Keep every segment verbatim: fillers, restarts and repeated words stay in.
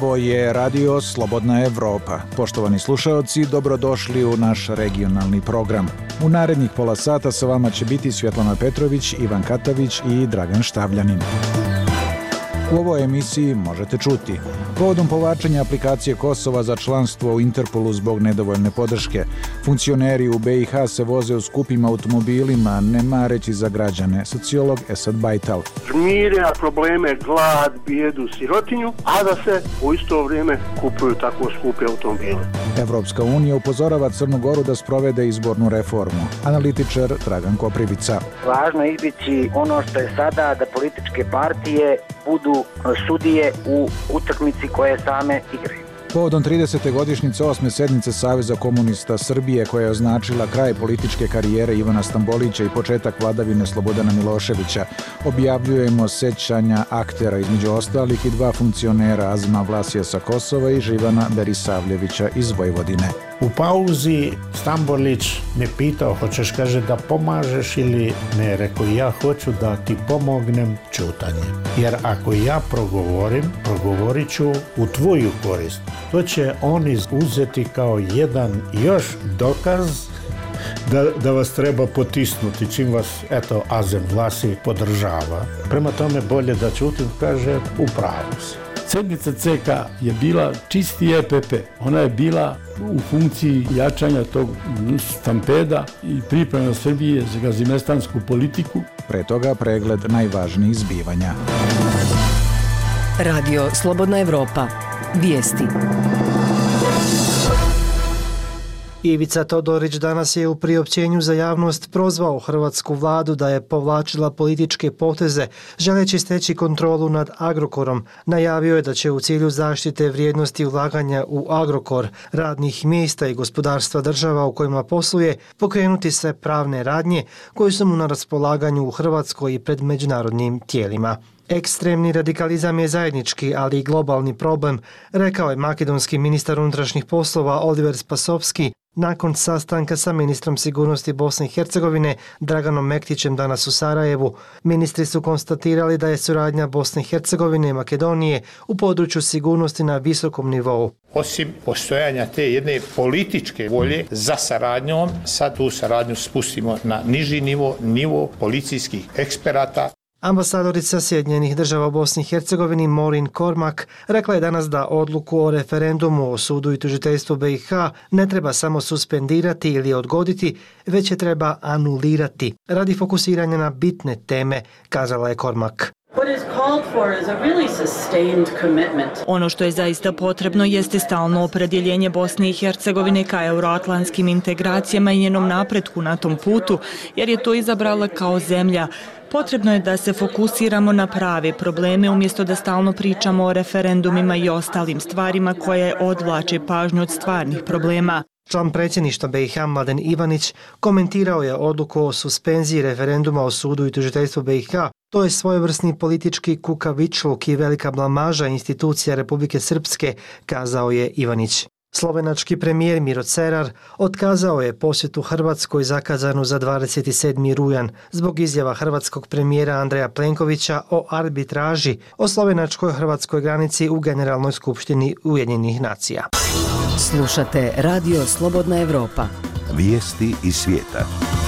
Ovo je Radio Slobodna Evropa. Poštovani slušaoci, dobrodošli u naš regionalni program. U narednih pola sata sa vama će biti Svjetlana Petrović, Ivan Katavić i Dragan Štavljanin. U ovoj emisiji možete čuti: povodom povlačenja aplikacije Kosova za članstvo u Interpolu zbog nedovoljne podrške, funkcioneri u be i ha se voze u skupim automobilima, ne mareći za građane, sociolog Esad Bajtal. Žmirja probleme, glad, bijedu, sirotinju, a da se u isto vrijeme kupuju tako skupi automobile. Evropska unija upozorava Crnu Goru da sprovede izbornu reformu. Analitičar Dragan Koprivica. Važno je izbjeći ono što je sada, da političke partije budu sudije u utakmici koje same igraju. Povodom tridesete godišnjice osme sednice Saveza komunista Srbije, koja je označila kraj političke karijere Ivana Stambolića i početak vladavine Slobodana Miloševića, objavljujemo sećanja aktera, između ostalih i dva funkcionera, Azma Vlasija sa Kosova i Živana Berisavljevića iz Vojvodine. U pauzi Stambolić me pitao, hoćeš, kaže, da pomažeš ili ne? Rekao, ja hoću da ti pomognem ćutanjem. Jer ako ja progovorim, progovorit ću u tvoju korist. To će oni uzeti kao jedan još dokaz da, da vas treba potisnuti, čim vas, eto, Azem Vlasi podržava. Prema tome, bolje da ćutim, kaže, u pravu si. Sedmica ce ka je bila čisti e pe pe. Ona je bila u funkciji jačanja tog stampeda i priprema Srbije za gazimestansku politiku. Pre toga pregled najvažnijih zbivanja. Radio Slobodna Evropa. Vijesti. Ivica Todorić danas je u priopćenju za javnost prozvao hrvatsku vladu da je povlačila političke poteze želeći steći kontrolu nad Agrokorom. Najavio je da će u cilju zaštite vrijednosti ulaganja u Agrokor, radnih mjesta i gospodarstva država u kojima posluje pokrenuti sve pravne radnje koje su mu na raspolaganju u Hrvatskoj i pred međunarodnim tijelima. Ekstremni radikalizam je zajednički, ali i globalni problem, rekao je makedonski ministar unutrašnjih poslova Oliver Spasovski nakon sastanka sa ministrom sigurnosti Bosne i Hercegovine Draganom Mektićem danas u Sarajevu. Ministri su konstatirali da je suradnja Bosne i Hercegovine i Makedonije u području sigurnosti na visokom nivou. Osim postojanja te jedne političke volje za saradnjom, sad tu saradnju spustimo na niži nivo, nivo policijskih eksperata. Ambasadorica Sjedinjenih država u Bosni i Hercegovini Maureen Cormack rekla je danas da odluku o referendumu o sudu i tužiteljstvu be i ha ne treba samo suspendirati ili odgoditi, već je treba anulirati radi fokusiranja na bitne teme, kazala je Cormack. Ono što je zaista potrebno jeste stalno opredjeljenje Bosne i Hercegovine ka euroatlantskim integracijama i njenom napretku na tom putu, jer je to izabrala kao zemlja. Potrebno je da se fokusiramo na prave probleme umjesto da stalno pričamo o referendumima i ostalim stvarima koje odvlače pažnju od stvarnih problema. Član predsjedništva be i ha Mladen Ivanić komentirao je odluku o suspenziji referenduma o sudu i tužiteljstvu be i ha. To je svojevrsni politički kukavičluk i velika blamaža institucija Republike Srpske, kazao je Ivanić. Slovenački premijer Miro Cerar otkazao je posjetu Hrvatskoj zakazanu za dvadeset sedmi rujan zbog izjava hrvatskog premijera Andreja Plenkovića o arbitraži o slovenačkoj-hrvatskoj granici u Generalnoj skupštini Ujedinjenih nacija. Slušate Radio Slobodna Evropa. Vijesti iz svijeta.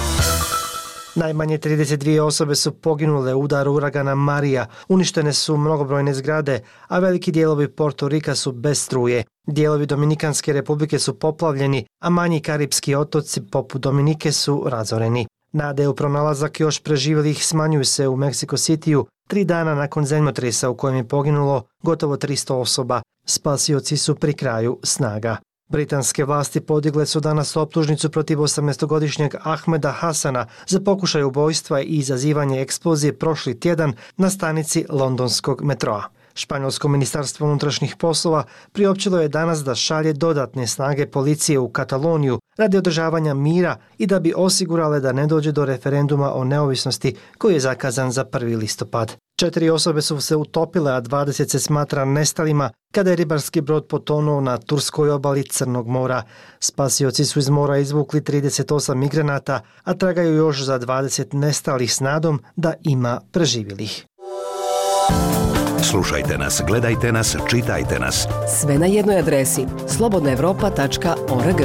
Najmanje trideset dvije osobe su poginule u udaru uragana Marija, uništene su mnogobrojne zgrade, a veliki dijelovi Porto Rika su bez struje. Dijelovi Dominikanske republike su poplavljeni, a manji karipski otoci poput Dominike su razoreni. Nade u pronalazak još preživjelih smanjuju se u Mexico Cityu tri dana nakon zemljotresa u kojem je poginulo gotovo tristo osoba. Spasioci su pri kraju snaga. Britanske vlasti podigle su danas optužnicu protiv osamnaestogodišnjeg Ahmeda Hasana za pokušaj ubojstva i izazivanje eksplozije prošli tjedan na stanici londonskog metroa. Španjolsko ministarstvo unutrašnjih poslova priopćilo je danas da šalje dodatne snage policije u Kataloniju radi održavanja mira i da bi osigurale da ne dođe do referenduma o neovisnosti koji je zakazan za prvi listopad. Četiri osobe su se utopile, a dvadeset se smatra nestalima kada je ribarski brod potonuo na turskoj obali Crnog mora. Spasioci su iz mora izvukli trideset osam migranata, a tragaju još za dvadeset nestalih s nadom da ima preživjelih. Slušajte nas, gledajte nas, čitajte nas. Sve na jednoj adresi slobodna evropa tačka org.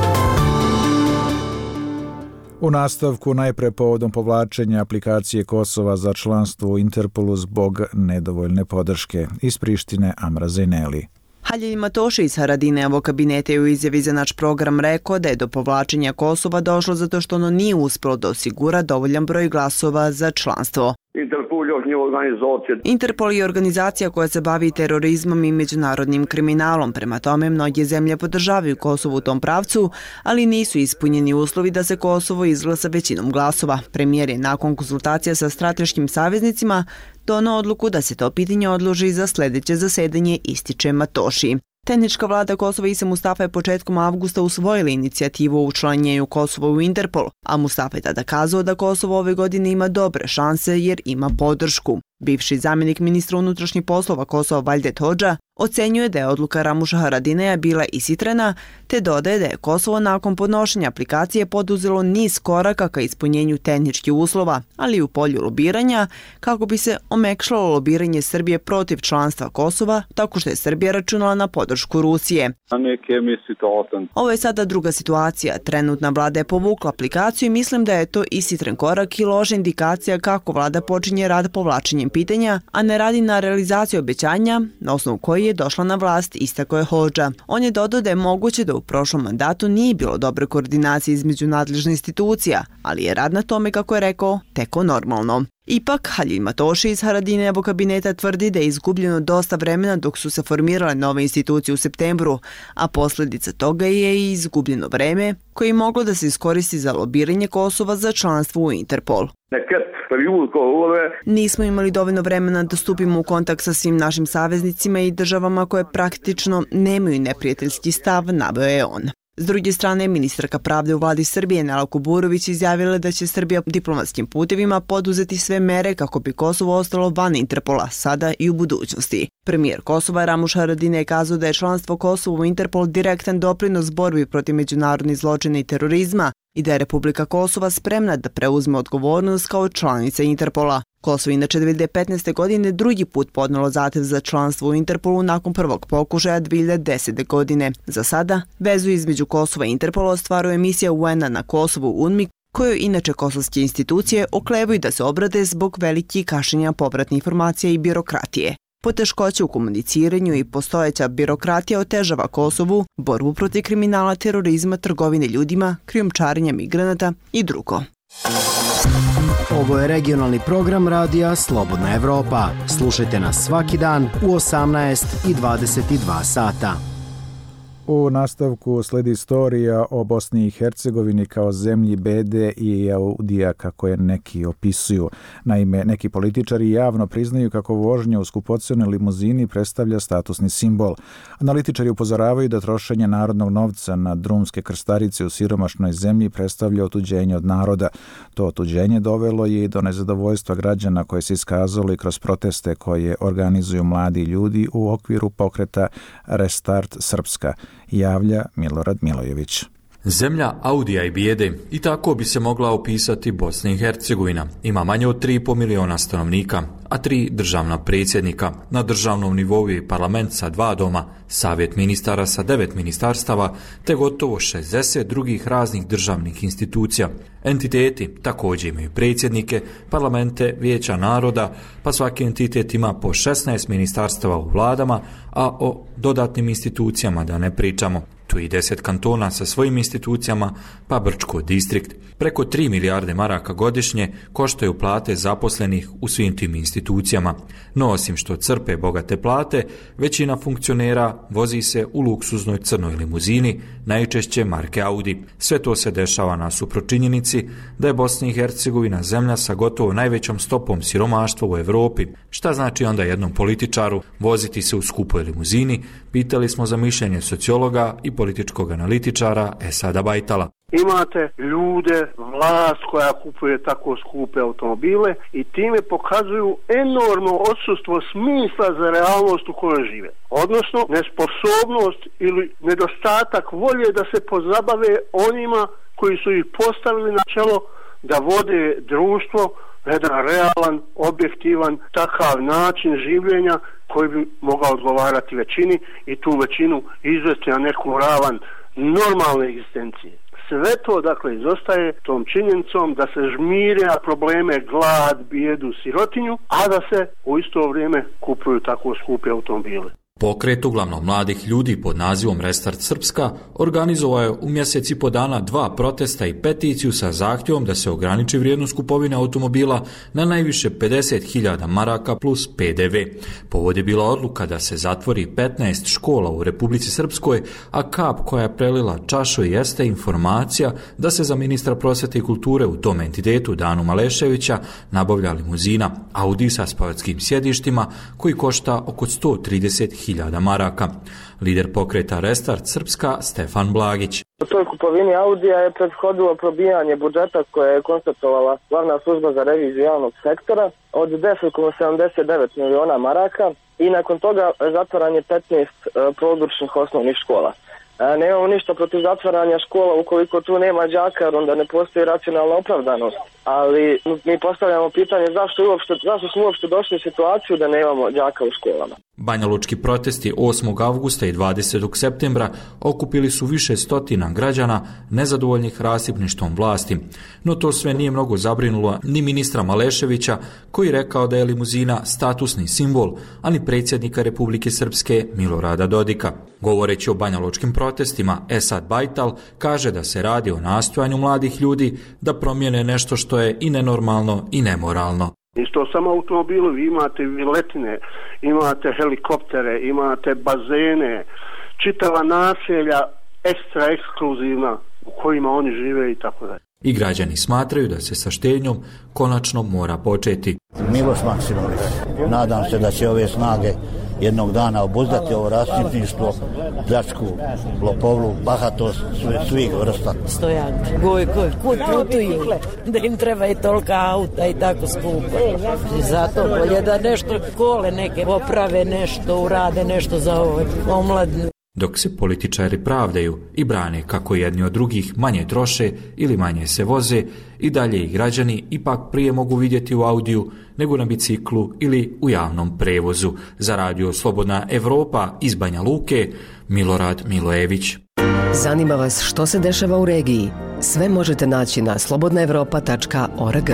U nastavku najpre povodom povlačenja aplikacije Kosova za članstvo u Interpolu zbog nedovoljne podrške. Iz Prištine Amra Zejneli. Halil Matoši iz Haradinejevog kabineta je u izjavi za naš program rekao da je do povlačenja Kosova došlo zato što ono nije uspjelo da osigura dovoljan broj glasova za članstvo. Interpol je organizacija koja se bavi terorizmom i međunarodnim kriminalom. Prema tome, mnoge zemlje podržavaju Kosovo u tom pravcu, ali nisu ispunjeni uslovi da se Kosovo izglasa većinom glasova. Premijer je nakon konsultacija sa strateškim saveznicima donao odluku da se to pitanje odloži za sljedeće zasedanje, ističe Matoši. Tehnička vlada Kosova Isa Mustafa je početkom avgusta usvojila inicijativu o učlanjenju Kosova u Interpol, a Mustafa je tada kazao da Kosovo ove godine ima dobre šanse jer ima podršku. Bivši zamjenik ministra unutrašnjih poslova Kosova Valdet Hodža ocenjuje da je odluka Ramuša Haradineja bila ishitrena, te dodaje da je Kosovo nakon podnošenja aplikacije poduzelo niz koraka ka ispunjenju tehničkih uslova, ali i u polju lobiranja, kako bi se omekšalo lobiranje Srbije protiv članstva Kosova, tako što je Srbija računala na podršku Rusije. Ovo je sada druga situacija. Trenutna vlada je povukla aplikaciju i mislim da je to ishitren korak i loša indikacija kako vlada počinje rad povlačenjem pitanja, a ne radi na realizaciju obećanja na osnovu koji je došla na vlast, istakao je Hodža. On je dodao da je moguće da u prošlom mandatu nije bilo dobre koordinacije između nadležnih institucija, ali je rad na tome, kako je rekao, teko normalno. Ipak, Halil Matoši iz Haradinejevog kabineta tvrdi da je izgubljeno dosta vremena dok su se formirale nove institucije u septembru, a posljedica toga je i izgubljeno vreme koje je moglo da se iskoristi za lobiranje Kosova za članstvo u Interpol. Nismo imali dovoljno vremena da stupimo u kontakt sa svim našim saveznicima i državama koje praktično nemaju neprijateljski stav, naveo je on. S druge strane, ministarka pravde u vladi Srbije Nela Kuburović izjavila da će Srbija diplomatskim putevima poduzeti sve mere kako bi Kosovo ostalo van Interpola, sada i u budućnosti. Premijer Kosova Ramuš Haradinej je kazao da je članstvo Kosova u Interpol direktan doprinos borbi protiv međunarodnih zločina i terorizma i da je Republika Kosova spremna da preuzme odgovornost kao članica Interpola. Kosovo inače dvije hiljade petnaeste. godine drugi put podnelo zahtev za članstvo u Interpolu nakon prvog pokušaja dvije hiljade desete. godine. Za sada, vezu između Kosova i Interpola ostvaruje misija U N-a na Kosovu U N M I, koju inače kosovske institucije oklevaju da se obrade zbog velikih kašnjenja povratnih informacija i birokratije. Poteškoće u komuniciranju i postojeća birokratija otežava Kosovu borbu protiv kriminala, terorizma, trgovine ljudima, krijumčarenja migranata i drugo. Ovo je regionalni program radija Slobodna Evropa. Slušajte nas svaki dan u osamnaest i dvadeset dva sata. U nastavku sledi istorija o Bosni i Hercegovini kao zemlji bede i audija, kako je neki opisuju. Naime, neki političari javno priznaju kako vožnja u skupocenoj limuzini predstavlja statusni simbol. Analitičari upozoravaju da trošenje narodnog novca na drumske krstarice u siromašnoj zemlji predstavlja otuđenje od naroda. To otuđenje dovelo je i do nezadovoljstva građana koje se iskazalo i kroz proteste koje organizuju mladi ljudi u okviru pokreta Restart Srpska, javlja Milorad Milojević. Zemlja audija i bijede, i tako bi se mogla opisati Bosna i Hercegovina. Ima manje od tri i pol miliona stanovnika, a tri državna predsjednika. Na državnom nivou je parlament sa dva doma, savjet ministara sa devet ministarstava, te gotovo šezdeset drugih raznih državnih institucija. Entiteti također imaju predsjednike, parlamente, vijeća naroda, pa svaki entitet ima po šesnaest ministarstava u vladama, a o dodatnim institucijama da ne pričamo. Tu i deset kantona sa svojim institucijama, pa Brčko distrikt. Preko tri milijarde maraka godišnje koštaju plate zaposlenih u svim tim institucijama. No osim što crpe bogate plate, većina funkcionera vozi se u luksuznoj crnoj limuzini, najčešće marke Audi. Sve to se dešava nasuprot činjenici da je Bosna i Hercegovina zemlja sa gotovo najvećom stopom siromaštva u Europi. Šta znači onda jednom političaru voziti se u skupoj limuzini? Pitali smo za mišljenje sociologa i političkog analitičara Esada Bajtala. Imate ljude, vlast koja kupuje tako skupe automobile i time pokazuju enormno odsustvo smisla za realnost u kojoj žive. Odnosno, nesposobnost ili nedostatak volje da se pozabave onima koji su ih postavili na čelo da vode društvo na jedan realan, objektivan, takav način življenja koji bi mogao odgovarati većini i tu većinu izvesti na neku ravan normalne egzistencije. Sve to, dakle, izostaje tom činjenicom da se žmire na probleme glad, bijedu, sirotinju, a da se u isto vrijeme kupuju tako skupe automobile. Pokret uglavnom mladih ljudi pod nazivom Restart Srpska organizovao je u mjesec i po dana dva protesta i peticiju sa zahtjevom da se ograniči vrijednost kupovine automobila na najviše pedeset hiljada maraka plus P D V. Povod je bila odluka da se zatvori petnaest škola u Republici Srpskoj, a kap koja je prelila čašu jeste informacija da se za ministra prosvjete i kulture u tom entitetu Danu Maleševića nabavlja limuzina Audi sa spavatskim sjedištima koji košta oko sto trideset hiljada maraka. Lider pokreta Restart Srpska Stefan Blagić. U toj kupovini Audija je prethodilo probijanje budžeta koje je konstatovala glavna služba za reviziju javnog sektora od deset zarez sedamdeset devet miliona maraka i nakon toga zatvaranje petnaest područnih osnovnih škola. Nemamo ništa protiv zatvaranja škola ukoliko tu nema đaka, jer onda ne postoji racionalna opravdanost. Ali mi postavljamo pitanje zašto, uopšte, zašto smo uopšte došli u situaciju da nemamo đaka u školama. Banjalučki protesti osmog avgusta i dvadesetog septembra okupili su više stotina građana nezadovoljnih rasipništvom vlasti. No to sve nije mnogo zabrinulo ni ministra Maleševića, koji rekao da je limuzina statusni simbol, a ni predsjednika Republike Srpske Milorada Dodika. Govoreći o banjalučkim protestima, Esad Bajtal kaže da se radi o nastojanju mladih ljudi da promijene nešto što je i nenormalno i nemoralno. Isto samo automobilu, vi imate viletine, imate helikoptere, imate bazene, čitava naselja ekstra ekskluzivna u kojima oni žive i tako dalje. I građani smatraju da se sa štednjom konačno mora početi. Miloš Maksimović, nadam se da će ove snage jednog dana obuzdati ovo rasipništvo, pljačku, lopovlu, bahatost svih vrsta. Stojan, Gojko, kud putuju, da im treba i tolika auta i tako skupo. I zato bolje da nešto škole neke poprave, nešto urade, nešto za ovo omladinu. Dok se političari pravdaju i brane kako jedni od drugih manje troše ili manje se voze, i dalje i građani ipak prije mogu vidjeti u Audiju nego na biciklu ili u javnom prevozu. Za radio Slobodna Evropa iz Banja Luke, Milorad Milojević. Zanima vas što se dešava u regiji? Sve možete naći na slobodna evropa tačka org.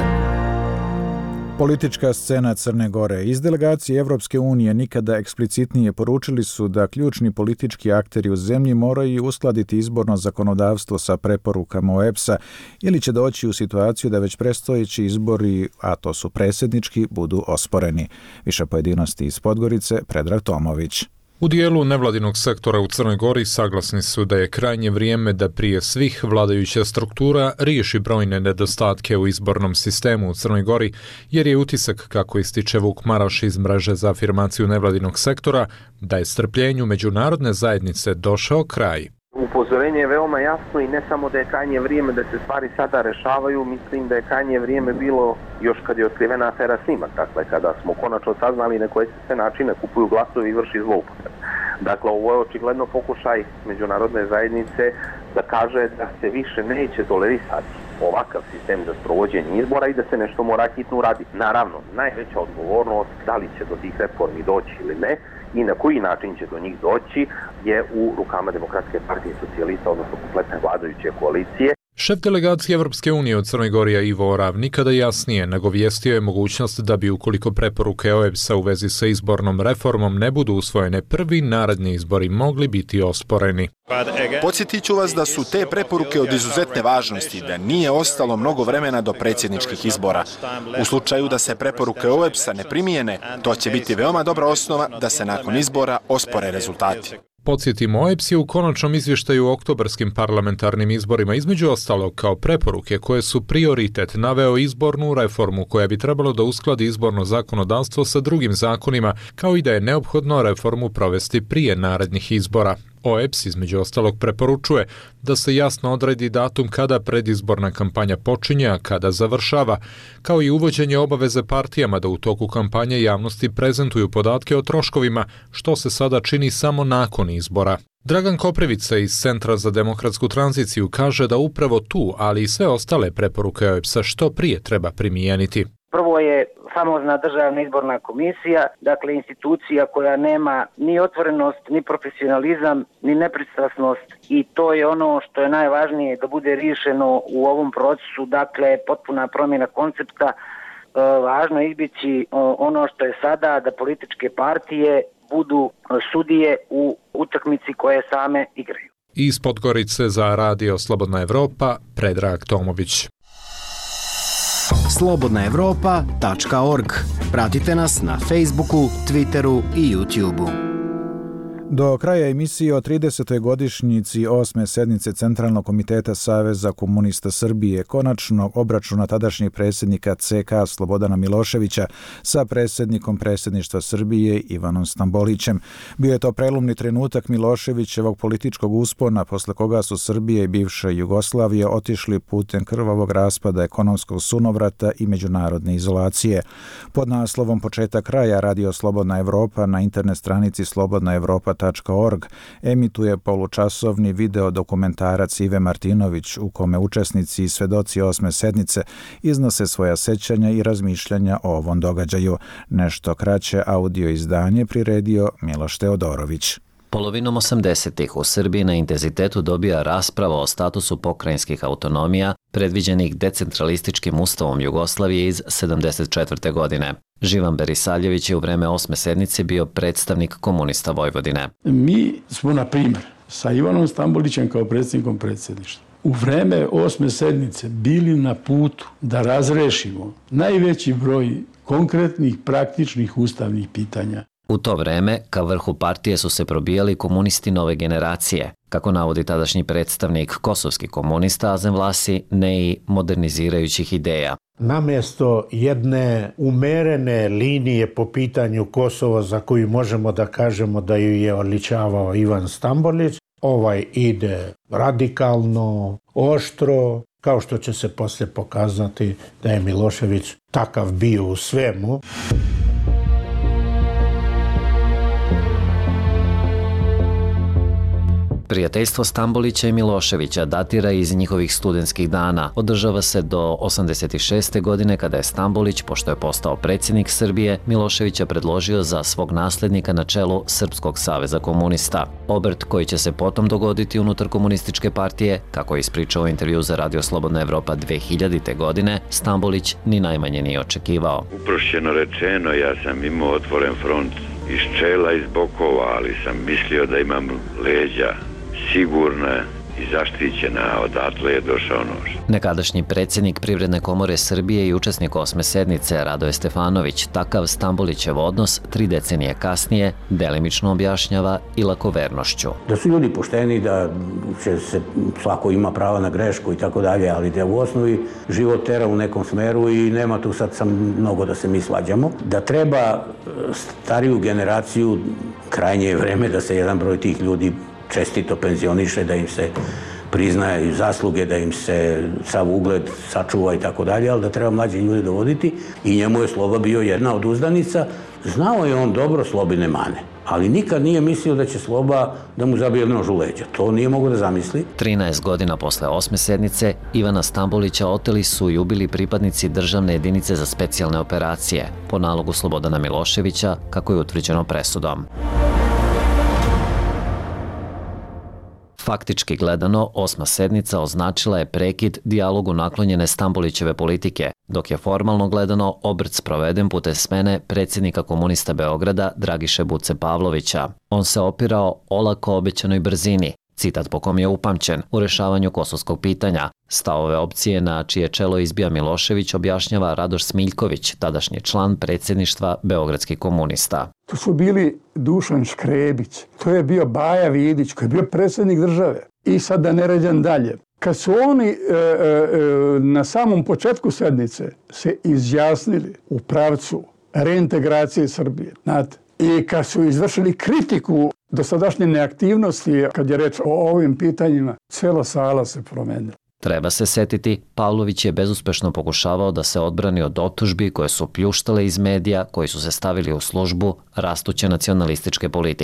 Politička scena Crne Gore. Iz delegacije Evropske unije nikada eksplicitnije poručili su da ključni politički akteri u zemlji moraju uskladiti izborno zakonodavstvo sa preporukama O E B S-a ili će doći u situaciju da već predstojeći izbori, a to su predsjednički, budu osporeni. Više pojedinosti iz Podgorice, Predrag Tomović. U dijelu nevladinog sektora u Crnoj Gori saglasni su da je krajnje vrijeme da prije svih vladajuća struktura riješi brojne nedostatke u izbornom sistemu u Crnoj Gori, jer je utisak, kako ističe Vuk Maraš iz mreže za afirmaciju nevladinog sektora, da je strpljenju međunarodne zajednice došao kraj. Upozorenje je veoma jasno i ne samo da je krajnje vrijeme da se stvari sada rešavaju, mislim da je krajnje vrijeme bilo još kad je otkrivena afera Snimak, dakle kada smo konačno saznali na koje se sve načine kupuju glasovi i vrši zloupotreba. Dakle, ovo je očigledno pokušaj međunarodne zajednice da kaže da se više neće tolerisati ovakav sistem za sprovođenje izbora i da se nešto mora hitno uraditi. Naravno, najveća odgovornost da li će do tih reformi doći ili ne i na koji način će do njih doći je u rukama Demokratske partije socijalista, odnosno kompletne vladajuće koalicije. Šef delegacije Evropske unije od Crnoj Gori Ivo Orav nikada jasnije nagovijestio je mogućnost da bi ukoliko preporuke O E B S-a u vezi sa izbornom reformom ne budu usvojene, prvi naredni izbori mogli biti osporeni. Podsjetit ću vas da su te preporuke od izuzetne važnosti, da nije ostalo mnogo vremena do predsjedničkih izbora. U slučaju da se preporuke O E B S-a ne primijene, to će biti veoma dobra osnova da se nakon izbora ospore rezultati. Podsjetimo, O E B S je u konačnom izvještaju o oktobarskim parlamentarnim izborima između ostalog kao preporuke koje su prioritet naveo izbornu reformu koja bi trebalo da uskladi izborno zakonodavstvo sa drugim zakonima, kao i da je neophodno reformu provesti prije narednih izbora. O E B S između ostalog preporučuje da se jasno odredi datum kada predizborna kampanja počinje, a kada završava, kao i uvođenje obaveze partijama da u toku kampanje javnosti prezentuju podatke o troškovima, što se sada čini samo nakon izbora. Dragan Koprivica iz Centra za demokratsku tranziciju kaže da upravo tu, ali i sve ostale preporuke O E B S-a što prije treba primijeniti. Prvo je famozna državna izborna komisija, dakle institucija koja nema ni otvorenost, ni profesionalizam, ni nepristrasnost i to je ono što je najvažnije da bude riješeno u ovom procesu, dakle potpuna promjena koncepta. Važno je izbjeći ono što je sada, da političke partije budu sudije u utakmici koje same igraju. Iz Podgorice za Radio Slobodna Evropa, Predrag Tomović. slobodna evropa tačka org. Pratite nas na Facebooku, Twitteru i YouTubeu. Do kraja emisije o tridesetoj godišnjici osme sednice Centralnog komiteta Saveza komunista Srbije, konačnog obračuna tadašnjeg predsjednika C K Slobodana Miloševića sa predsjednikom predsjedništva Srbije Ivanom Stambolićem. Bio je to prelomni trenutak Miloševićevog političkog uspona, posle koga su Srbija i bivša Jugoslavija otišli putem krvavog raspada, ekonomskog sunovrata i međunarodne izolacije. Pod naslovom Početak kraja Radio Slobodna Evropa na internet stranici slobodna evropa tačka org emituje polučasovni video dokumentarac Ive Martinović u kome učesnici i svedoci osme sednice iznose svoja sećanja i razmišljanja o ovom događaju. Nešto kraće audio izdanje priredio Miloš Teodorović. Polovinom osamdesetih u Srbiji na intenzitetu dobija rasprava o statusu pokrajinskih autonomija predviđenih decentralističkim ustavom Jugoslavije iz sedamdeset četvrte. godine. Živan Berisaljević je u vreme osme sednice bio predstavnik komunista Vojvodine. Mi smo, na primjer, sa Ivanom Stambolićem kao predsjednikom predsjedništva u vreme osme sednice bili na putu da razrešimo najveći broj konkretnih, praktičnih ustavnih pitanja. U to vreme, ka vrhu partije su se probijali komunisti nove generacije, kako navodi tadašnji predstavnik kosovski komunista Azem Vlasi, ne i modernizirajućih ideja. Namjesto jedne umerene linije po pitanju Kosova za koju možemo da kažemo da ju je odličavao Ivan Stambolić, ovaj ide radikalno, oštro, kao što će se poslije pokazati da je Milošević takav bio u svemu. Prijateljstvo Stambolića i Miloševića datira iz njihovih studentskih dana. Održava se do osamdeset šeste. godine kada je Stambolić, pošto je postao predsjednik Srbije, Miloševića predložio za svog naslednika na čelu Srpskog saveza komunista. Obrt koji će se potom dogoditi unutar komunističke partije, kako je ispričao u intervju za Radio Slobodna Evropa dve hiljadite. godine, Stambolić ni najmanje nije očekivao. Uprošćeno rečeno, ja sam imao otvoren front iz čela, iz bokova, ali sam mislio da imam leđa sigurna i zaštićena, a odatle je došao nož. Nekadašnji predsjednik Privredne komore Srbije i učesnik osme sednice Radoje Stefanović takav Stambolićev odnos tri decenije kasnije delimično objašnjava i lakovernošću. Da su ljudi pošteni, da će se svako ima prava na grešku i tako dalje, ali da u osnovi život tera u nekom smeru i nema tu sad sam mnogo da se mi svađamo. Da treba stariju generaciju, krajnje je vreme da se jedan broj tih ljudi čestito penzioniše, da im se priznaje zasluge, da im se sav ugled sačuva i tako dalje, ali da treba mlađe ljudi dovoditi i njemu je Sloba bio jedna od uzdanica. Znao je on dobro Slobine mane, ali nikad nije mislio da će Sloba da mu zabije nož u leđa. To nije mogo da zamisli. trinaest godina posle osme sednice Ivana Stambolića oteli su i ubili pripadnici državne jedinice za specijalne operacije po nalogu Slobodana Miloševića, kako je utvrđeno presudom. Faktički gledano, osma sednica označila je prekid dijalogu naklonjene Stambolićeve politike, dok je formalno gledano obrt sproveden putem smene predsjednika komunista Beograda Dragiše Buce Pavlovića. On se opirao olako obećanoj brzini, citat po kom je upamćen, u rešavanju kosovskog pitanja. Stavove opcije na čije čelo izbija Milošević objašnjava Radoš Smiljković, tadašnji član predsjedništva beogradskih komunista. To su bili Dušan Škrebić, to je bio Baja Vidić koji je bio predsjednik države. I sad da ne ređam dalje. Kad su oni e, e, na samom početku sednice se izjasnili u pravcu reintegracije Srbije, znate, i kad su izvršili kritiku dosadašnje neaktivnosti, kad je reč o ovim pitanjima, cijela sala se promenila. Treba se setiti, Pavlović je bezuspešno pokušavao da se odbrani od optužbi koje su pljuštale iz medija koji su se stavili u službu rastuće nacionalističke politike.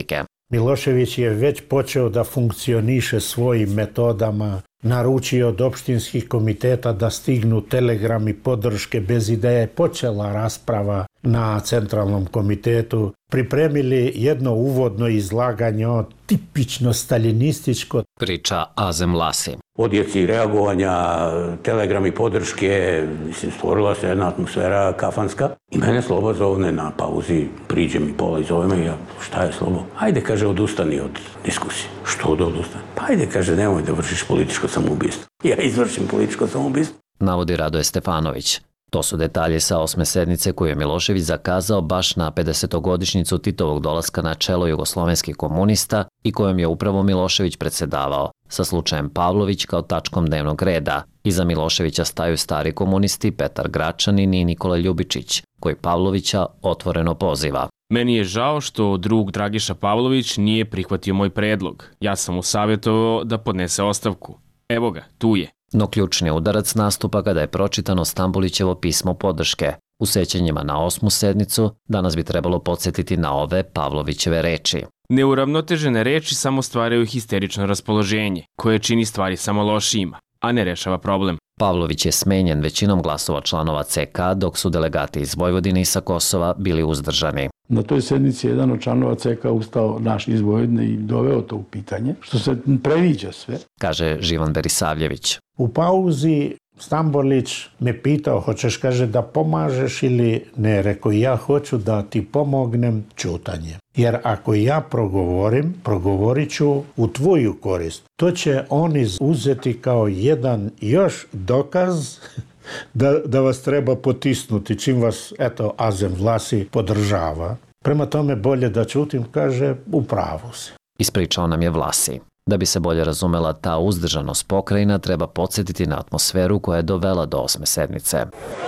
Milošević je već počeo da funkcioniše svojim metodama, naručio od opštinskih komiteta da stignu telegrami podrške bez ideje, počela rasprava na centralnom komitetu, pripremili jedno uvodno izlaganje o tipično staljinističko. Priča Azem Vlasi. Odjeci reagovanja, telegrami podrške, mislim, stvorila se jedna atmosfera kafanska i mene Slobo zovne na pauzi, priđe mi pola i zove me, ja, šta je Slobo? Ajde, kaže, odustani od diskusije. Što da odustani? Pa ajde, kaže, nemoj da vršiš političko samoubistvo. Ja izvršim političko samoubistvo. Navodi Radoje Stefanović. To su detalji sa osme sednice koju je Milošević zakazao baš na pedesetogodišnjicu Titovog dolaska na čelo jugoslovenskih komunista i kojom je upravo Milošević predsedavao, sa slučajem Pavlović kao tačkom dnevnog reda. Iza Miloševića staju stari komunisti Petar Gračanin i Nikola Ljubičić, koji Pavlovića otvoreno poziva. Meni je žao što drug Dragiša Pavlović nije prihvatio moj predlog. Ja sam mu savjetovao da podnese ostavku. Evo ga, tu je. No ključni udarac nastupa kada je pročitano Stambolićevo pismo podrške. U sećanjima na osmu sednicu danas bi trebalo podsjetiti na ove Pavlovićeve reči. Neuravnotežene reči samo stvaraju histerično raspoloženje, koje čini stvari samo lošijima, a ne rešava problem. Pavlović je smenjen većinom glasova članova C K, dok su delegati iz Vojvodine i sa Kosova bili uzdržani. Na toj sednici jedan od članova C K ustao naš iz Vojvodine i doveo to u pitanje, što se previđa sve, kaže Živan Berisavljević. U pauzi Stambolić me pitao, hoćeš, kaže, da pomažeš ili ne? Rekao, ja hoću da ti pomognem ćutanje. Jer ako ja progovorim, progovorit ću u tvoju korist. To će oni uzeti kao jedan još dokaz da, da vas treba potisnuti, čim vas, eto, Azem Vlasi podržava. Prema tome, bolje da ćutim, kaže, u pravu si. Ispričao nam je Vlasi. Da bi se bolje razumela ta uzdržanost pokrajina, treba podsjetiti na atmosferu koja je dovela do osme sednice.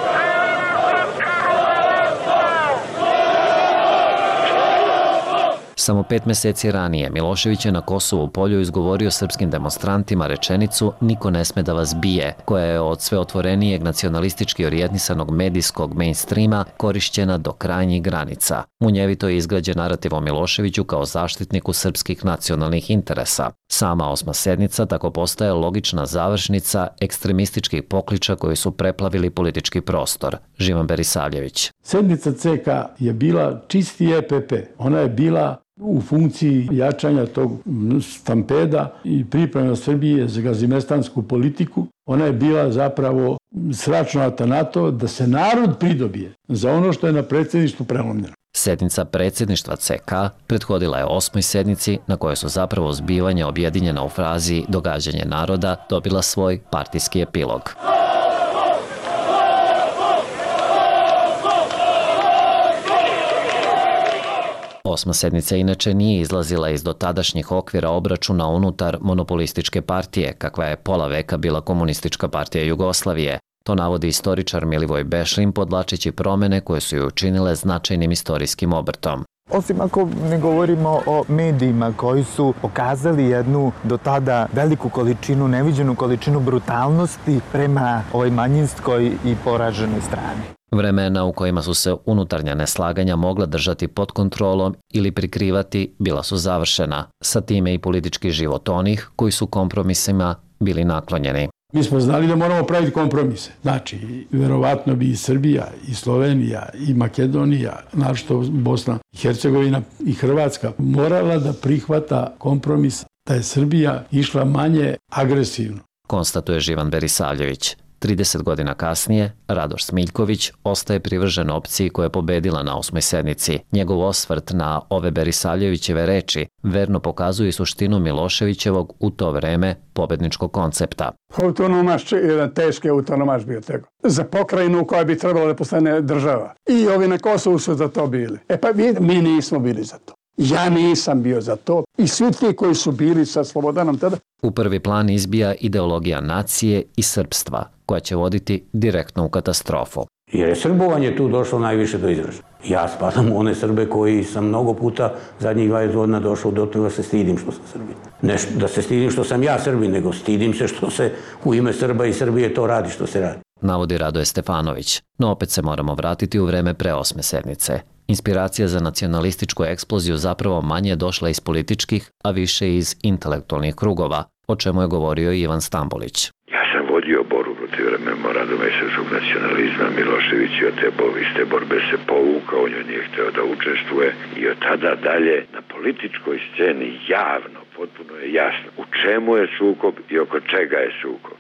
Samo pet meseci ranije Milošević je na Kosovu polju izgovorio srpskim demonstrantima rečenicu "Niko ne sme da vas bije", koja je od sve otvorenijeg nacionalistički orijentisanog medijskog mainstreama korišćena do krajnjih granica. Munjevito je izgrađen narativ o Miloševiću kao zaštitniku srpskih nacionalnih interesa. Sama osma sednica tako postaje logična završnica ekstremističkih pokliča koji su preplavili politički prostor. Živan Berisavljević. Sednica C K je bila čisti E P P. Ona je bila u funkciji jačanja tog stampeda i priprema Srbije za gazimestansku politiku. Ona je bila zapravo sračnata na to da se narod pridobije za ono što je na predsjedništvu prelomljeno. Sednica predsjedništva C K prethodila je osmoj sednici na kojoj su zapravo zbivanja objedinjena u frazi "događanje naroda" dobila svoj partijski epilog. Osma sednica inače nije izlazila iz dotadašnjih okvira obračuna unutar monopolističke partije, kakva je pola veka bila Komunistička partija Jugoslavije. To navodi istoričar Milivoj Bešlin, podvlačeći promene koje su ju učinile značajnim istorijskim obrtom. Osim ako ne govorimo o medijima koji su pokazali jednu do tada veliku količinu, neviđenu količinu brutalnosti prema ovoj manjinskoj i poraženoj strani. Vremena u kojima su se unutarnja neslaganja mogla držati pod kontrolom ili prikrivati bila su završena, sa time i politički život onih koji su kompromisima bili naklonjeni. Mi smo znali da moramo praviti kompromise. Znači, verovatno bi i Srbija, i Slovenija, i Makedonija, naročito Bosna i Hercegovina i Hrvatska, morala da prihvata kompromis da je Srbija išla manje agresivno. Konstatuje Živan Berisavljević. trideset godina kasnije, Radoš Smiljković ostaje privržen opciji koja je pobedila na osmoj sednici. Njegov osvrt na ove Berisavljevićeve reči verno pokazuje suštinu Miloševićevog u to vreme pobedničkog koncepta. Autonomaš, jedan teški autonomaš bio tego. Za pokrajinu koja bi trebala da postane država. I ovi na Kosovu su za to bili. E pa mi, mi nismo bili za to. Ja nisam bio za to. I svi ti koji su bili sa Slobodanom tada. U prvi plan izbija ideologija nacije i srpstva, koja će voditi direktno u katastrofu. Jer je srbovanje tu došlo najviše do izražaja. Ja spadam u one Srbe koji sam mnogo puta zadnjih dvadeset godina došao do toga da se stidim što sam Srbin. Ne da se stidim što sam ja Srbin, nego stidim se što se u ime Srba i Srbije to radi što se radi. Navodi Radoje Stefanović, no opet se moramo vratiti u vreme pre osme sednice. Inspiracija za nacionalističku eksploziju zapravo manje je došla iz političkih, a više iz intelektualnih krugova, o čemu je govorio Ivan Stambolić. Ja sam vodio borbu protiv memoranduma i srpskog nacionalizma. Milošević je od te iste borbe se povukao, on je nije hteo da učestvuje i od tada dalje na političkoj sceni javno, potpuno je jasno u čemu je sukob i oko čega je sukob.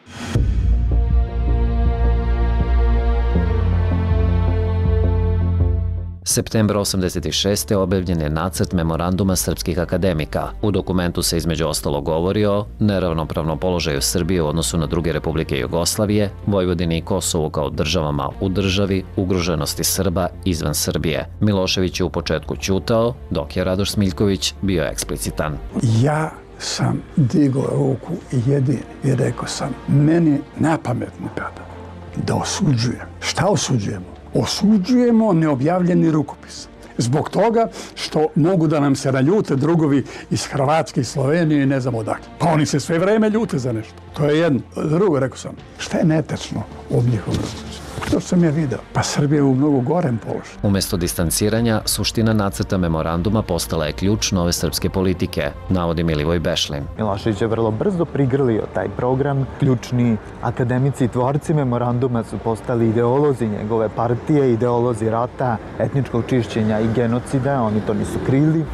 Septembra osamdeset šeste. objavljen je nacrt memoranduma srpskih akademika. U dokumentu se između ostalo govori o neravnopravnom položaju Srbije u odnosu na druge republike Jugoslavije, Vojvodini i Kosovu kao državama u državi, ugroženosti Srba izvan Srbije. Milošević je u početku ćutao, dok je Radoš Smiljković bio eksplicitan. Ja sam digao ruku jedini i rekao sam, meni na pamet ne pada da osuđujem. Šta osuđujemo? Osuđujemo neobjavljeni rukopis. Zbog toga što mogu da nam se naljute drugovi iz Hrvatske i Slovenije i ne znam odakle. Pa oni se sve vreme ljute za nešto. To je jedno. Drugo, rekao sam, šta je netačno od njihovog rukopisa? To sam ja video. Pa Srbija je u mnogo gorem položaju. Umjesto distanciranja, suština nacrta memoranduma postala je ključ nove srpske politike, navodi Milivoj Bešlin. Milošević je vrlo brzo prigrlio taj program. Ključni akademici i tvorci memoranduma su postali ideolozi njegove partije, ideolozi rata, etničkog čišćenja i genocida. Oni to nisu krili.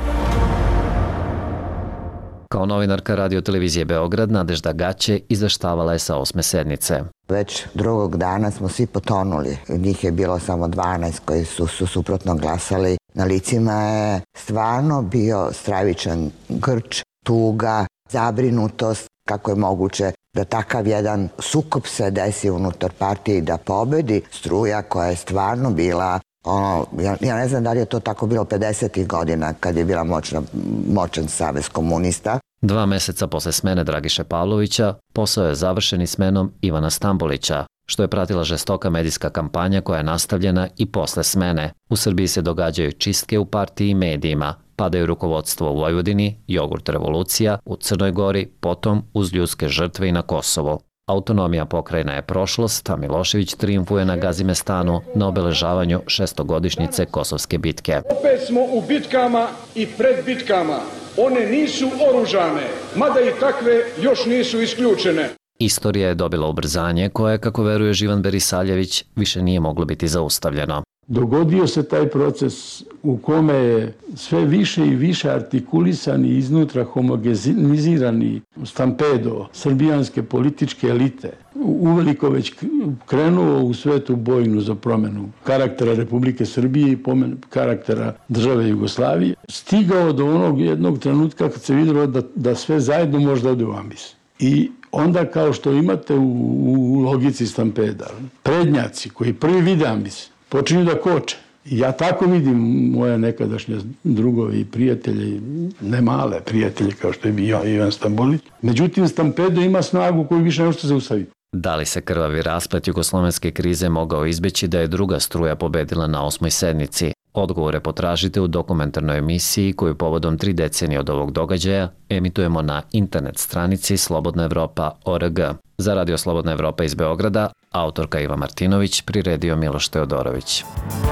Kao novinarka Radio televizije Beograd, Nadežda Gaće izveštavala je sa osme sednice. Već drugog dana smo svi potonuli. Njih je bilo samo dvanaest koji su, su suprotno glasali. Na licima je stvarno bio stravičan grč, tuga, zabrinutost. Kako je moguće da takav jedan sukob se desi unutar partije i da pobedi struja koja je stvarno bila Ono, ja, ja ne znam da li je to tako bilo pedesetih godina kad je bila moćna, moćan savez komunista. Dva meseca posle smene Dragiše Pavlovića, posao je završen i smenom Ivana Stambolića, što je pratila žestoka medijska kampanja koja je nastavljena i posle smene. U Srbiji se događaju čistke u partiji i medijima, padaju rukovodstvo u Vojvodini, jogurt revolucija, u Crnoj Gori, potom uz ljudske žrtve i na Kosovo. Autonomija pokrajina je prošlost, a Milošević trijumfuje na Gazimestanu na obeležavanju šestogodišnjice Kosovske bitke. Opet smo u bitkama i pred bitkama. One nisu oružane, mada i takve još nisu isključene. Istorija je dobila ubrzanje koje, kako veruje Živan Berisaljević, više nije moglo biti zaustavljeno. Dogodio se taj proces u kome je sve više i više artikulisani i iznutra homogenizirani stampedo srbijanske političke elite uveliko već krenuo u svetu bojnu za promenu karaktera Republike Srbije i karaktera države Jugoslavije, stigao do onog jednog trenutka kad se vidjelo da, da sve zajedno može da ode u ambis. I onda, kao što imate u, u logici stampeda, prednjaci koji prvi vide ambis počinju da koče. Ja tako vidim moje nekadašnje drugove i prijatelje, ne male prijatelje kao što je bio Ivan Stambolić. Međutim, stampedo ima snagu koju više ne može zaustaviti. Da li se krvavi rasplet jugoslovenske krize mogao izbeći da je druga struja pobedila na osmoj sednici? Odgovore potražite u dokumentarnoj emisiji koju povodom tri decenije od ovog događaja emitujemo na internet stranici slobodna evropa tačka org. Za Radio Slobodna Evropa iz Beograda, autorka Iva Martinović, priredio Miloš Teodorović.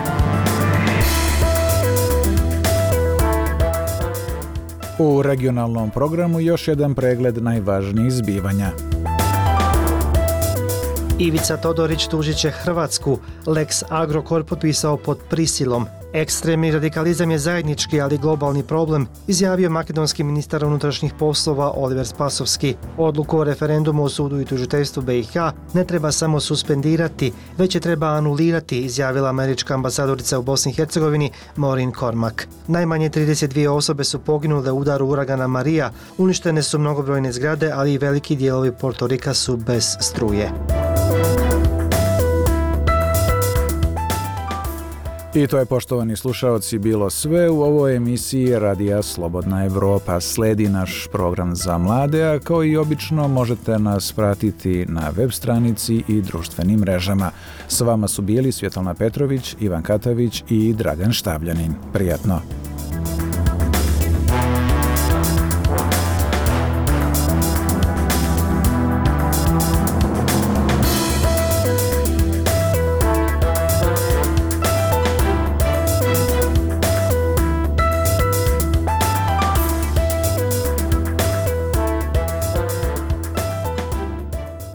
U regionalnom programu još jedan pregled najvažnijih zbivanja. Ivica Todorić tužit će Hrvatsku. Lex Agrokor potpisao pod prisilom. Ekstremni radikalizam je zajednički, ali globalni problem, izjavio makedonski ministar unutrašnjih poslova Oliver Spasovski. Odluku o referendumu o sudu i tužiteljstvu B i H ne treba samo suspendirati, već je treba anulirati, izjavila američka ambasadorica u Bosni i Hercegovini Maureen Cormack. Najmanje trideset dvije osobe su poginule u udaru uragana Maria, uništene su mnogobrojne zgrade, ali i veliki dijelovi Porto Rika su bez struje. I to je, poštovani slušaoci, bilo sve u ovoj emisiji Radija Slobodna Evropa. Sledi naš program za mlade, a kao i obično možete nas pratiti na web stranici i društvenim mrežama. S vama su bili Svjetlana Petrović, Ivan Katavić i Dragan Štavljanin. Prijatno!